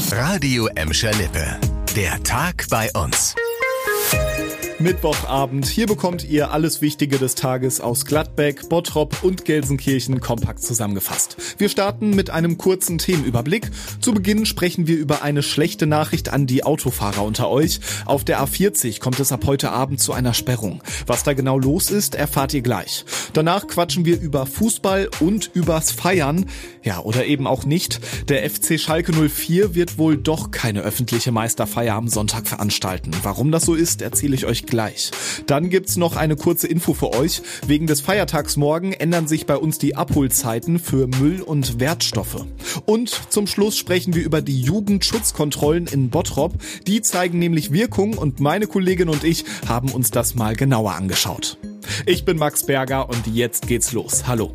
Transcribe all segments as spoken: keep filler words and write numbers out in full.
Radio Emscher Lippe. Der Tag bei uns. Mittwochabend. Hier bekommt ihr alles Wichtige des Tages aus Gladbeck, Bottrop und Gelsenkirchen kompakt zusammengefasst. Wir starten mit einem kurzen Themenüberblick. Zu Beginn sprechen wir über eine schlechte Nachricht an die Autofahrer unter euch. Auf der A vierzig kommt es ab heute Abend zu einer Sperrung. Was da genau los ist, erfahrt ihr gleich. Danach quatschen wir über Fußball und übers Feiern. Ja, oder eben auch nicht. Der F C Schalke null vier wird wohl doch keine öffentliche Meisterfeier am Sonntag veranstalten. Warum das so ist, erzähle ich euch gleich. Dann gibt's noch eine kurze Info für euch. Wegen des Feiertags morgen ändern sich bei uns die Abholzeiten für Müll und Wertstoffe. Und zum Schluss sprechen wir über die Jugendschutzkontrollen in Bottrop. Die zeigen nämlich Wirkung und meine Kollegin und ich haben uns das mal genauer angeschaut. Ich bin Max Berger und jetzt geht's los. Hallo.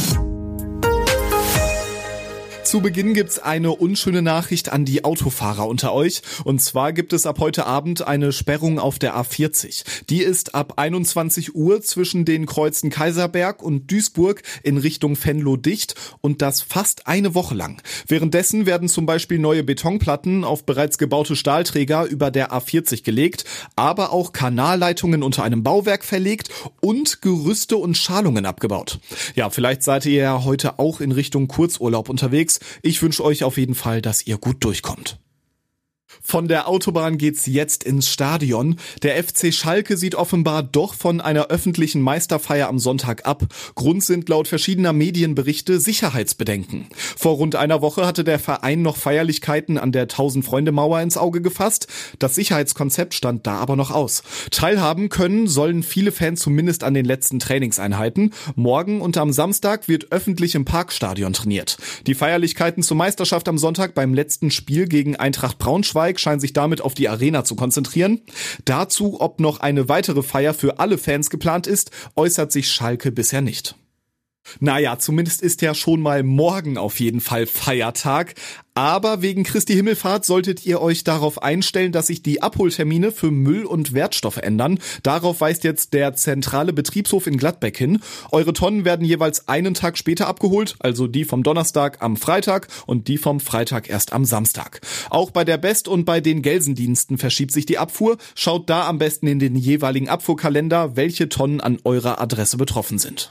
Zu Beginn gibt's eine unschöne Nachricht an die Autofahrer unter euch. Und zwar gibt es ab heute Abend eine Sperrung auf der A vierzig. Die ist ab einundzwanzig Uhr zwischen den Kreuzen Kaiserberg und Duisburg in Richtung Venlo dicht und das fast eine Woche lang. Währenddessen werden zum Beispiel neue Betonplatten auf bereits gebaute Stahlträger über der A vierzig gelegt, aber auch Kanalleitungen unter einem Bauwerk verlegt und Gerüste und Schalungen abgebaut. Ja, vielleicht seid ihr ja heute auch in Richtung Kurzurlaub unterwegs. Ich wünsche euch auf jeden Fall, dass ihr gut durchkommt. Von der Autobahn geht's jetzt ins Stadion. Der F C Schalke sieht offenbar doch von einer öffentlichen Meisterfeier am Sonntag ab. Grund sind laut verschiedener Medienberichte Sicherheitsbedenken. Vor rund einer Woche hatte der Verein noch Feierlichkeiten an der Tausend-Freunde-Mauer ins Auge gefasst. Das Sicherheitskonzept stand da aber noch aus. Teilhaben können sollen viele Fans zumindest an den letzten Trainingseinheiten. Morgen und am Samstag wird öffentlich im Parkstadion trainiert. Die Feierlichkeiten zur Meisterschaft am Sonntag beim letzten Spiel gegen Eintracht Braunschweig scheint sich damit auf die Arena zu konzentrieren. Dazu, ob noch eine weitere Feier für alle Fans geplant ist, äußert sich Schalke bisher nicht. Naja, zumindest ist ja schon mal morgen auf jeden Fall Feiertag. Aber wegen Christi Himmelfahrt solltet ihr euch darauf einstellen, dass sich die Abholtermine für Müll und Wertstoffe ändern. Darauf weist jetzt der zentrale Betriebshof in Gladbeck hin. Eure Tonnen werden jeweils einen Tag später abgeholt, also die vom Donnerstag am Freitag und die vom Freitag erst am Samstag. Auch bei der Best und bei den Gelsendiensten verschiebt sich die Abfuhr. Schaut da am besten in den jeweiligen Abfuhrkalender, welche Tonnen an eurer Adresse betroffen sind.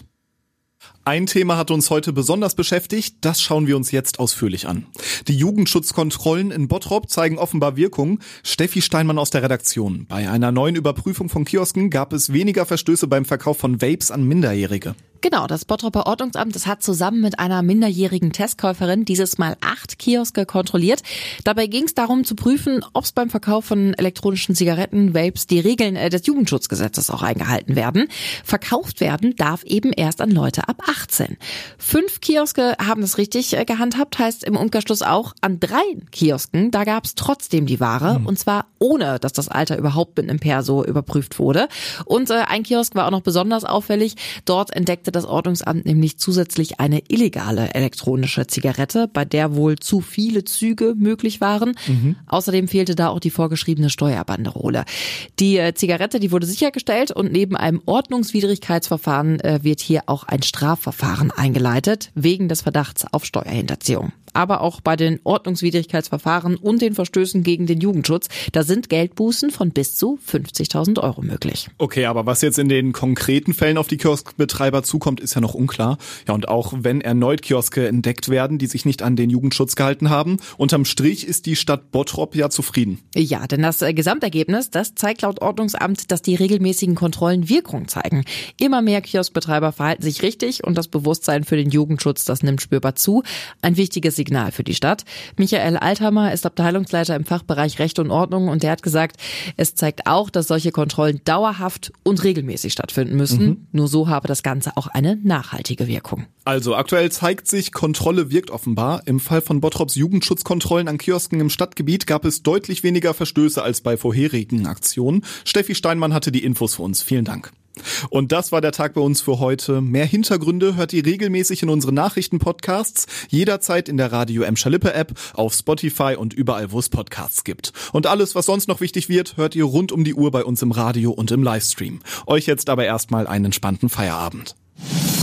Ein Thema hat uns heute besonders beschäftigt, das schauen wir uns jetzt ausführlich an. Die Jugendschutzkontrollen in Bottrop zeigen offenbar Wirkung. Steffi Steinmann aus der Redaktion. Bei einer neuen Überprüfung von Kiosken gab es weniger Verstöße beim Verkauf von Vapes an Minderjährige. Genau, das Bottroper Ordnungsamt, das hat zusammen mit einer minderjährigen Testkäuferin dieses Mal acht Kioske kontrolliert. Dabei ging es darum zu prüfen, ob es beim Verkauf von elektronischen Zigaretten, Vapes, die Regeln des Jugendschutzgesetzes auch eingehalten werden. Verkauft werden darf eben erst an Leute ab achtzehn. Fünf Kioske haben das richtig gehandhabt, heißt im Umkehrschluss auch, an drei Kiosken, da gab es trotzdem die Ware, mhm. und zwar ohne, dass das Alter überhaupt mit einem Perso überprüft wurde. Und äh, ein Kiosk war auch noch besonders auffällig. Dort entdeckte das Ordnungsamt nämlich zusätzlich eine illegale elektronische Zigarette, bei der wohl zu viele Züge möglich waren. Mhm. Außerdem fehlte da auch die vorgeschriebene Steuerbanderole. Die äh, Zigarette, die wurde sichergestellt und neben einem Ordnungswidrigkeitsverfahren äh, wird hier auch ein Strafverfahren eingeleitet, wegen des Verdachts auf Steuerhinterziehung. Aber auch bei den Ordnungswidrigkeitsverfahren und den Verstößen gegen den Jugendschutz, da sind Geldbußen von bis zu fünfzigtausend Euro möglich. Okay, aber was jetzt in den konkreten Fällen auf die Kioskbetreiber zukommt, ist ja noch unklar. Ja, und auch wenn erneut Kioske entdeckt werden, die sich nicht an den Jugendschutz gehalten haben, unterm Strich ist die Stadt Bottrop ja zufrieden. Ja, denn das Gesamtergebnis, das zeigt laut Ordnungsamt, dass die regelmäßigen Kontrollen Wirkung zeigen. Immer mehr Kioskbetreiber verhalten sich richtig und das Bewusstsein für den Jugendschutz, das nimmt spürbar zu. Ein wichtiges Signal für die Stadt. Michael Althammer ist Abteilungsleiter im Fachbereich Recht und Ordnung und der hat gesagt, es zeigt auch, dass solche Kontrollen dauerhaft und regelmäßig stattfinden müssen. Mhm. Nur so habe das Ganze auch eine nachhaltige Wirkung. Also aktuell zeigt sich, Kontrolle wirkt offenbar. Im Fall von Bottrops Jugendschutzkontrollen an Kiosken im Stadtgebiet gab es deutlich weniger Verstöße als bei vorherigen Aktionen. Steffi Steinmann hatte die Infos für uns. Vielen Dank. Und das war der Tag bei uns für heute. Mehr Hintergründe hört ihr regelmäßig in unseren Nachrichten-Podcasts, jederzeit in der Radio Emscher Lippe App, auf Spotify und überall, wo es Podcasts gibt. Und alles, was sonst noch wichtig wird, hört ihr rund um die Uhr bei uns im Radio und im Livestream. Euch jetzt aber erstmal einen entspannten Feierabend.